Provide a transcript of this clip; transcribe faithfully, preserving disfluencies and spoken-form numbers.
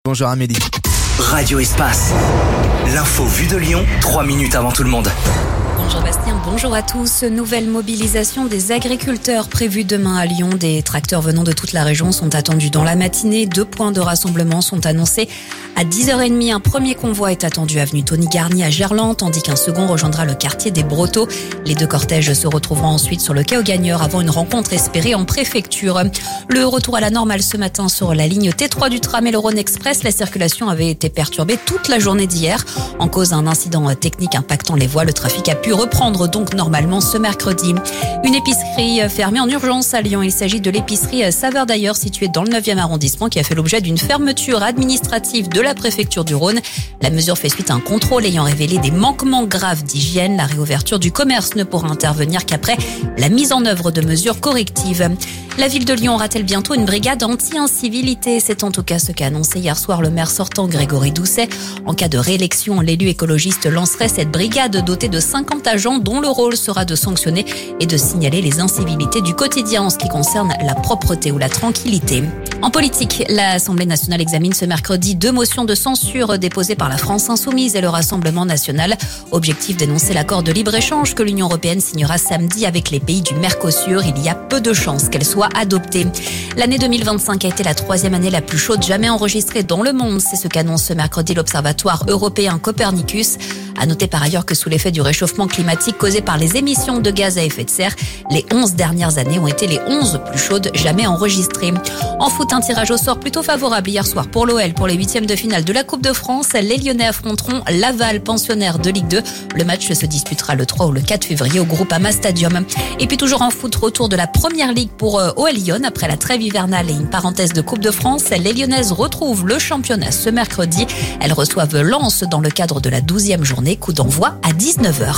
Bonjour Amélie. Radio Espace. L'info vue de Lyon, trois minutes avant tout le monde. Bonjour Bastien, bonjour à tous. Nouvelle mobilisation des agriculteurs prévue demain à Lyon. Des tracteurs venant de toute la région sont attendus dans la matinée. Deux points de rassemblement sont annoncés. À dix heures trente, un premier convoi est attendu avenue Tony Garnier à Gerland, tandis qu'un second rejoindra le quartier des Brotteaux. Les deux cortèges se retrouveront ensuite sur le quai aux Gagneurs avant une rencontre espérée en préfecture. Le retour à la normale ce matin sur la ligne T trois du tram et le Rhône Express. La circulation avait été perturbée toute la journée d'hier. En cause d'un incident technique impactant les voies, le trafic a pu reprendre donc normalement ce mercredi. Une épicerie fermée en urgence à Lyon. Il s'agit de l'épicerie Saveur d'ailleurs située dans le neuvième arrondissement qui a fait l'objet d'une fermeture administrative de la préfecture du Rhône. La mesure fait suite à un contrôle ayant révélé des manquements graves d'hygiène. La réouverture du commerce ne pourra intervenir qu'après la mise en œuvre de mesures correctives. La ville de Lyon aura-t-elle bientôt une brigade anti-incivilité? C'est en tout cas ce qu'a annoncé hier soir le maire sortant Grégory Doucet. En cas de réélection, l'élu écologiste lancerait cette brigade dotée de cinquante agents dont le rôle sera de sanctionner et de signaler les incivilités du quotidien en ce qui concerne la propreté ou la tranquillité. En politique, l'Assemblée nationale examine ce mercredi deux motions de censure déposées par la France insoumise et le Rassemblement national. Objectif d'énoncer l'accord de libre-échange que l'Union européenne signera samedi avec les pays du Mercosur. Il y a peu de chances qu'elle soit adoptée. L'année deux mille vingt-cinq a été la troisième année la plus chaude jamais enregistrée dans le monde. C'est ce qu'annonce ce mercredi l'Observatoire européen Copernicus. À noter par ailleurs que sous l'effet du réchauffement climatique causé par les émissions de gaz à effet de serre, les onze dernières années ont été les onze plus chaudes jamais enregistrées. En foot, un tirage au sort plutôt favorable hier soir pour l'O L pour les huitièmes de finale de la Coupe de France. Les Lyonnais affronteront Laval, pensionnaire de Ligue deux. Le match se disputera le trois ou le quatre février au Groupama Stadium. Et puis toujours en foot, retour de la Première Ligue pour O L Lyon après la trêve hivernale et une parenthèse de Coupe de France. Les Lyonnaises retrouvent le championnat ce mercredi. Elles reçoivent Lens dans le cadre de la douzième journée. Coup d'envoi à dix-neuf heures.